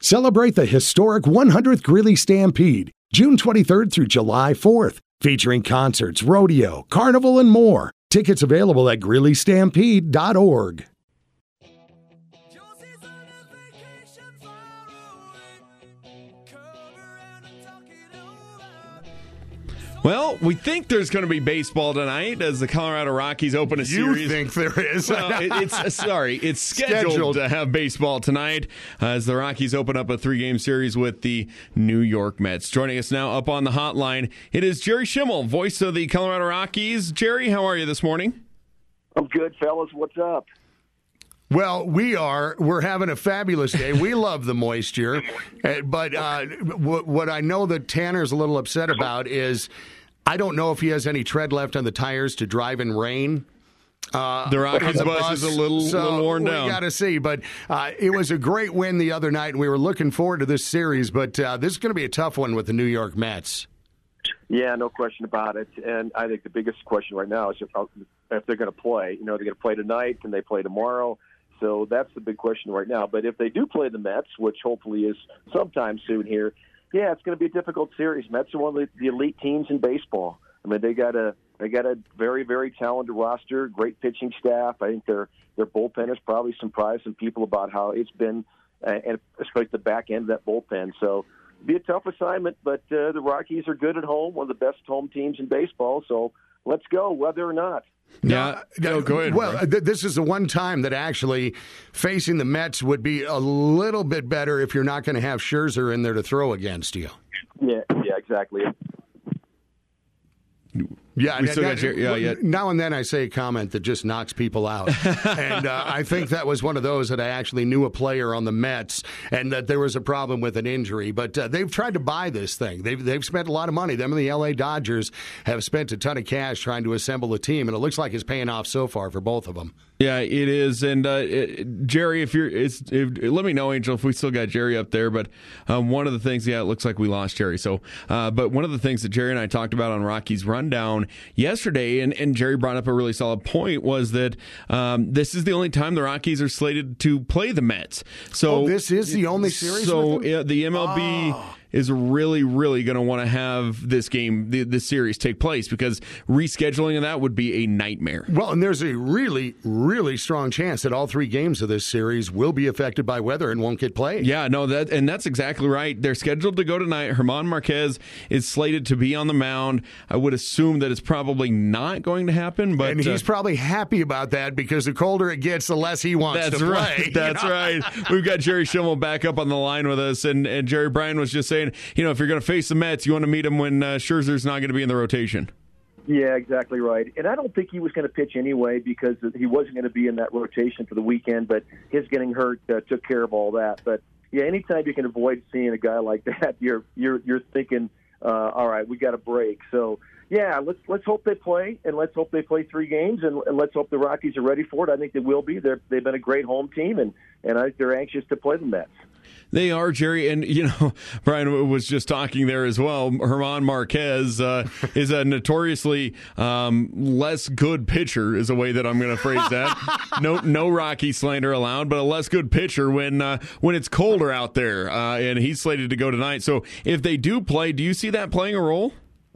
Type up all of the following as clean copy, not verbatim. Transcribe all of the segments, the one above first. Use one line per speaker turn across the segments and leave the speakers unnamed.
Celebrate the historic 100th Greeley Stampede, June 23rd through July 4th, featuring concerts, rodeo, carnival, and more. Tickets available at GreeleyStampede.org.
Well, we think there's going to be baseball tonight as the Colorado Rockies open a series.
You think there is?
Well, it's scheduled to have baseball tonight as the Rockies open up a 3-game series with the New York Mets. Joining us now up on the hotline, it is Jerry Schimmel, voice of the Colorado Rockies. Jerry, how are you this morning?
I'm good, fellas. What's up?
Well, we're having a fabulous day. We love the moisture. But what I know that Tanner's a little upset about is I don't know if he has any tread left on the tires to drive in rain.
The Rockies bus is a little worn down.
We got to see. But it was a great win the other night, and we were looking forward to this series. But this is going to be a tough one with the New York Mets.
Yeah, no question about it. And I think the biggest question right now is if they're going to play. You know, they're going to play tonight. Can they play tomorrow? So that's the big question right now. But if they do play the Mets, which hopefully is sometime soon here, yeah, it's going to be a difficult series. Mets are one of the elite teams in baseball. I mean, they got a very, very talented roster, great pitching staff. I think their bullpen has probably surprised some people about how it's been, and especially the back end of that bullpen. So it'll be a tough assignment, but the Rockies are good at home, one of the best home teams in baseball. So let's go, whether or not.
Yeah, go ahead.
Well, this is the one time that actually facing the Mets would be a little bit better if you're not going to have Scherzer in there to throw against you.
Yeah, exactly.
Yeah,
we still got
now and then I say a comment that just knocks people out. And I think that was one of those that I actually knew a player on the Mets and that there was a problem with an injury. But they've tried to buy this thing. They've spent a lot of money. Them and the L.A. Dodgers have spent a ton of cash trying to assemble a team, and it looks like it's paying off so far for both of them.
Yeah, it is. And Jerry, let me know, Angel, if we still got Jerry up there. But one of the things, it looks like we lost Jerry. So, but one of the things that Jerry and I talked about on Rockies Rundown yesterday, and Jerry brought up a really solid point, was that this is the only time the Rockies are slated to play the Mets. So
this is the only series.
So the MLB is really, really going to want to have this game, this series take place, because rescheduling of that would be a nightmare.
Well, and there's a really, really strong chance that all 3 games of this series will be affected by weather and won't get played.
Yeah, no, that's exactly right. They're scheduled to go tonight. German Marquez is slated to be on the mound. I would assume that it's probably not going to happen, but
and he's probably happy about that because the colder it gets, the less he wants to play.
That's right. We've got Jerry Schimmel back up on the line with us, and Jerry Bryan was just saying, if you're going to face the Mets, you want to meet him when Scherzer's not going to be in the rotation.
Yeah, exactly right. And I don't think he was going to pitch anyway because he wasn't going to be in that rotation for the weekend, but his getting hurt took care of all that. But, yeah, anytime you can avoid seeing a guy like that, you're thinking, all right, we got a break. So, yeah, let's hope they play, and let's hope they play 3 games, and let's hope the Rockies are ready for it. I think they will be. They've been a great home team, and I think they're anxious to play the Mets.
They are, Jerry, and Brian was just talking there as well. German Marquez is a notoriously less good pitcher, is a way that I'm going to phrase that. No Rocky slander allowed, but a less good pitcher when it's colder out there, and he's slated to go tonight. So if they do play, do you see that playing a role?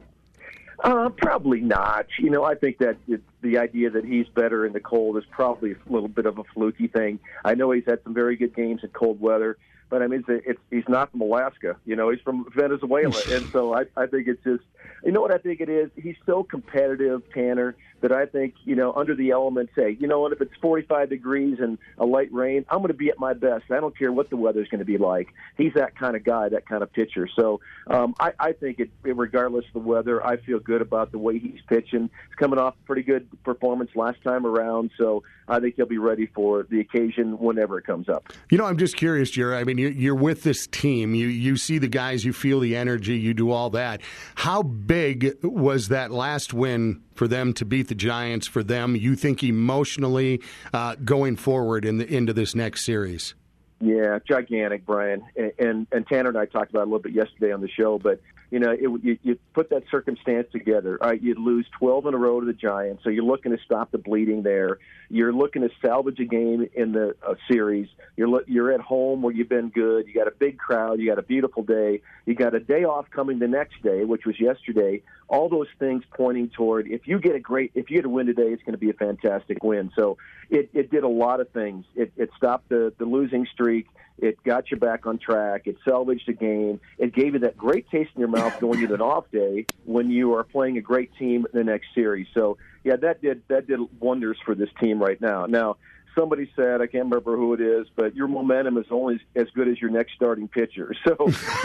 Probably not. I think that the idea that he's better in the cold is probably a little bit of a fluky thing. I know he's had some very good games in cold weather, but I mean, he's not from Alaska. He's from Venezuela, and so I think it's just, what I think it is? He's so competitive, Tanner, that I think, under the elements, hey, what, if it's 45 degrees and a light rain, I'm going to be at my best. I don't care what the weather's going to be like. He's that kind of guy, that kind of pitcher. So I think regardless of the weather, I feel good about the way he's pitching. He's coming off a pretty good performance last time around, so I think he'll be ready for the occasion whenever it comes up.
I'm just curious, Jerry. I mean, you're with this team. You see the guys, you feel the energy, you do all that. How big was that last win for them to beat the Giants, for them, you think, emotionally going forward into this next series?
Yeah, gigantic, Brian. And Tanner and I talked about it a little bit yesterday on the show, but, you put that circumstance together. All right, you'd lose 12 in a row to the Giants, so you're looking to stop the bleeding there. You're looking to salvage a game in the series. You're at home where you've been good. You got a big crowd. You got a beautiful day. You got a day off coming the next day, which was yesterday. All those things pointing toward if you get a win today, it's going to be a fantastic win. So it did a lot of things. It stopped the losing streak. It got you back on track. It salvaged the game. It gave you that great taste in your mouth going into an off day when you are playing a great team in the next series. So, yeah, that did wonders for this team right now. Now, somebody said, I can't remember who it is, but your momentum is only as good as your next starting pitcher. So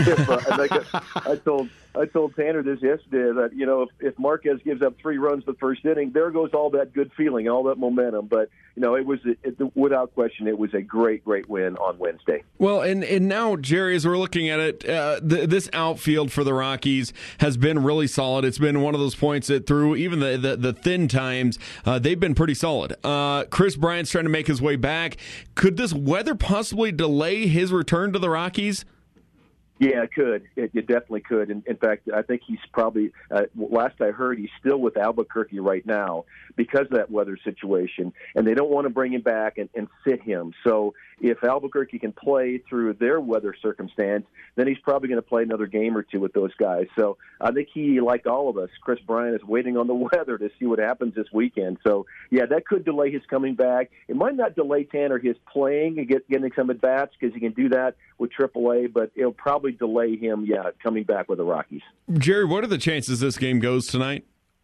I told Tanner this yesterday that, if Marquez gives up 3 runs the first inning, there goes all that good feeling, all that momentum. But, without question, it was a great, great win on Wednesday.
Well, and now, Jerry, as we're looking at it, this outfield for the Rockies has been really solid. It's been one of those points that through even the thin times, they've been pretty solid. Chris Bryant's trying to make his way back. Could this weather possibly delay his return to the Rockies?
Yeah, it could. It definitely could. In fact, I think he's probably, last I heard, he's still with Albuquerque right now because of that weather situation, and they don't want to bring him back and sit him. So if Albuquerque can play through their weather circumstance, then he's probably going to play another game or two with those guys. So I think he, like all of us, Chris Bryant, is waiting on the weather to see what happens this weekend. So, yeah, that could delay his coming back. It might not delay Tanner his playing and getting some at-bats because he can do that with AAA, but it'll probably delay him, coming back with the Rockies.
Jerry, what are the chances this game goes tonight?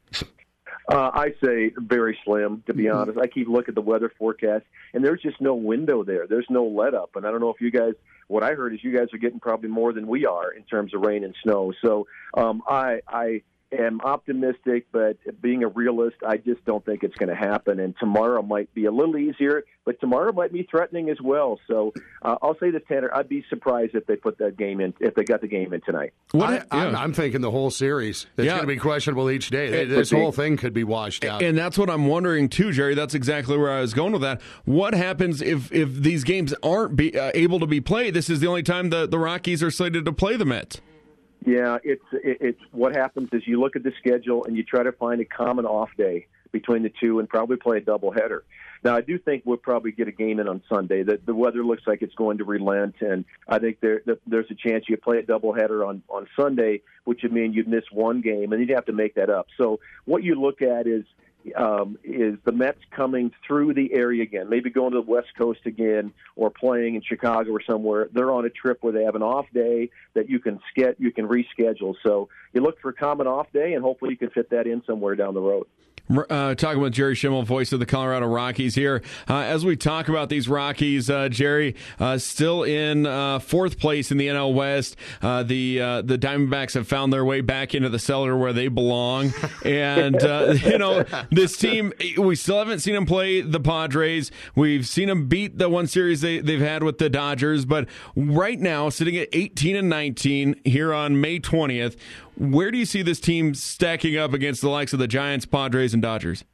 I say very slim, to be honest. I keep looking at the weather forecast, and there's just no window there. There's no let-up. And I don't know if you guys – what I heard is you guys are getting probably more than we are in terms of rain and snow. So I am optimistic, but being a realist, I just don't think it's going to happen. And tomorrow might be a little easier, but tomorrow might be threatening as well. So I'll say this, Tanner, I'd be surprised if they put that game in, if they got the game in tonight.
I'm thinking the whole series. It's going to be questionable each day. This whole thing could be washed out.
And that's what I'm wondering too, Jerry. That's exactly where I was going with that. What happens if these games aren't able to be played? This is the only time the Rockies are slated to play the Mets.
Yeah, it's what happens is you look at the schedule and you try to find a common off day between the two and probably play a doubleheader. Now, I do think we'll probably get a game in on Sunday. The weather looks like it's going to relent, and I think there's a chance you play a doubleheader on Sunday, which would mean you'd miss one game, and you'd have to make that up. So what you look at is the Mets coming through the area again, maybe going to the West Coast again or playing in Chicago or somewhere. They're on a trip where they have an off day that you can reschedule. So you look for a common off day, and hopefully you can fit that in somewhere down the road.
Talking with Jerry Schimmel, voice of the Colorado Rockies here. As we talk about these Rockies, Jerry, still in 4th place in the NL West. The Diamondbacks have found their way back into the cellar where they belong. And, this team, we still haven't seen them play the Padres. We've seen them beat the one series they've had with the Dodgers. But right now, sitting at 18-19 here on May 20th, where do you see this team stacking up against the likes of the Giants, Padres, and Dodgers?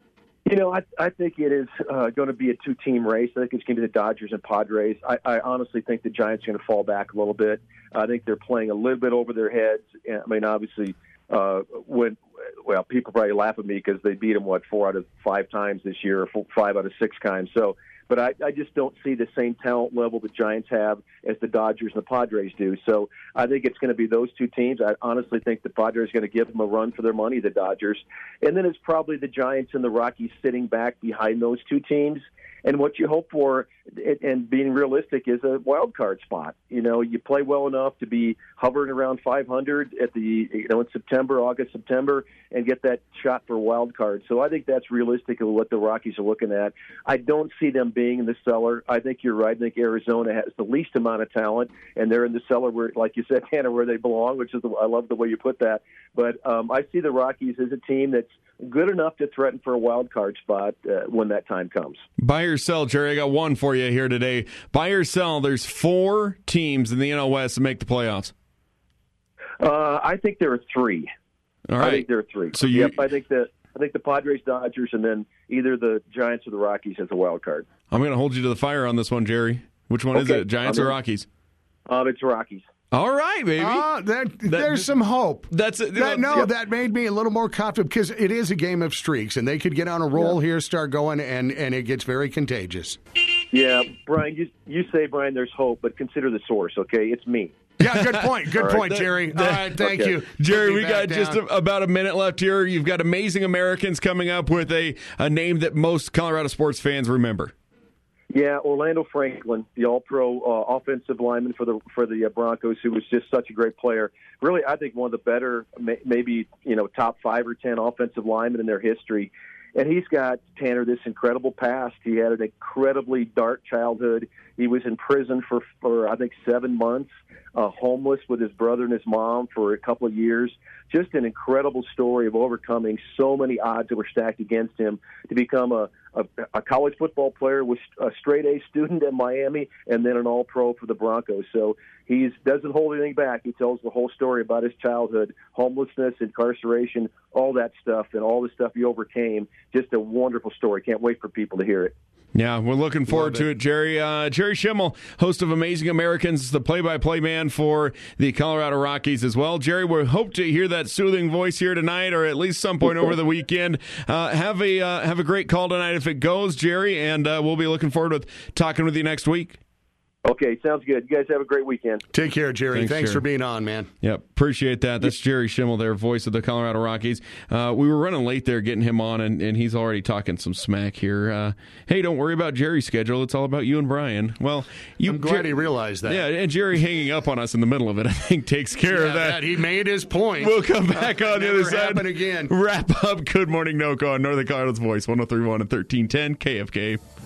I think it is going to be a 2-team race. I think it's going to be the Dodgers and Padres. I honestly think the Giants are going to fall back a little bit. I think they're playing a little bit over their heads. I mean, obviously, people probably laugh at me because they beat them, 4 out of 5 times this year, or 5 out of 6 times. So, but I just don't see the same talent level the Giants have as the Dodgers and the Padres do. So I think it's going to be those 2 teams. I honestly think the Padres are going to give them a run for their money, the Dodgers. And then it's probably the Giants and the Rockies sitting back behind those 2 teams. And what you hope for, and being realistic, is a wild card spot. You play well enough to be hovering around 500 at in August, September, and get that shot for a wild card. So I think that's realistic of what the Rockies are looking at. I don't see them being in the cellar. I think you're right. I think Arizona has the least amount of talent, and they're in the cellar where, like you said, Tanner, where they belong, which is I love the way you put that. But I see the Rockies as a team that's good enough to threaten for a wild card spot when that time comes.
Buy or sell, Jerry. I got one for you here today. Buy or sell. There's 4 teams in the NL West to make the playoffs.
I think there are 3.
All right.
I think there are 3.
So
I think the Padres, Dodgers, and then either the Giants or the Rockies as a wild card.
I'm going to hold you to the fire on this one, Jerry. Which one is it, Giants or Rockies?
It's Rockies.
All right, baby.
There's some hope.
That
made me a little more confident because it is a game of streaks, and they could get on a roll here, start going, and it gets very contagious.
Yeah, Brian, you say, Brian, there's hope, but consider the source, okay? It's me.
Yeah, good point. Good point, Jerry. All right, thank you.
Jerry, we got just about a minute left here. You've got Amazing Americans coming up with a name that most Colorado sports fans remember.
Yeah, Orlando Franklin, the All-Pro offensive lineman for the Broncos, who was just such a great player. Really, I think one of the better, maybe top 5 or 10 offensive linemen in their history. And he's got, Tanner, this incredible past. He had an incredibly dark childhood. He was in prison for I think 7 months, homeless with his brother and his mom for a couple of years. Just an incredible story of overcoming so many odds that were stacked against him to become a college football player, was a straight-A student at Miami, and then an All-Pro for the Broncos. So he doesn't hold anything back. He tells the whole story about his childhood, homelessness, incarceration, all that stuff, and all the stuff he overcame. Just a wonderful story. Can't wait for people to hear it.
Yeah, we're looking forward to it, Jerry. Jerry Schimmel, host of Amazing Americans, the play-by-play man for the Colorado Rockies as well. Jerry, we hope to hear that soothing voice here tonight, or at least some point over the weekend. Have a great call tonight if it goes, Jerry, and we'll be looking forward to talking with you next week.
Okay, sounds good. You guys have a great weekend.
Take care, Jerry. Thanks
Jerry.
for being on, man.
Yep, appreciate that. That's Jerry Schimmel, their voice of the Colorado Rockies. We were running late there getting him on, and he's already talking some smack here. Hey, don't worry about Jerry's schedule. It's all about you and Brian. Well,
I'm glad he realized that.
Yeah, and Jerry hanging up on us in the middle of it, I think, takes care of that.
He made his point.
We'll come back on the other side.
Again.
Wrap up Good Morning NoCo on Northern Colorado's Voice, 103.1 and 1310 KFK.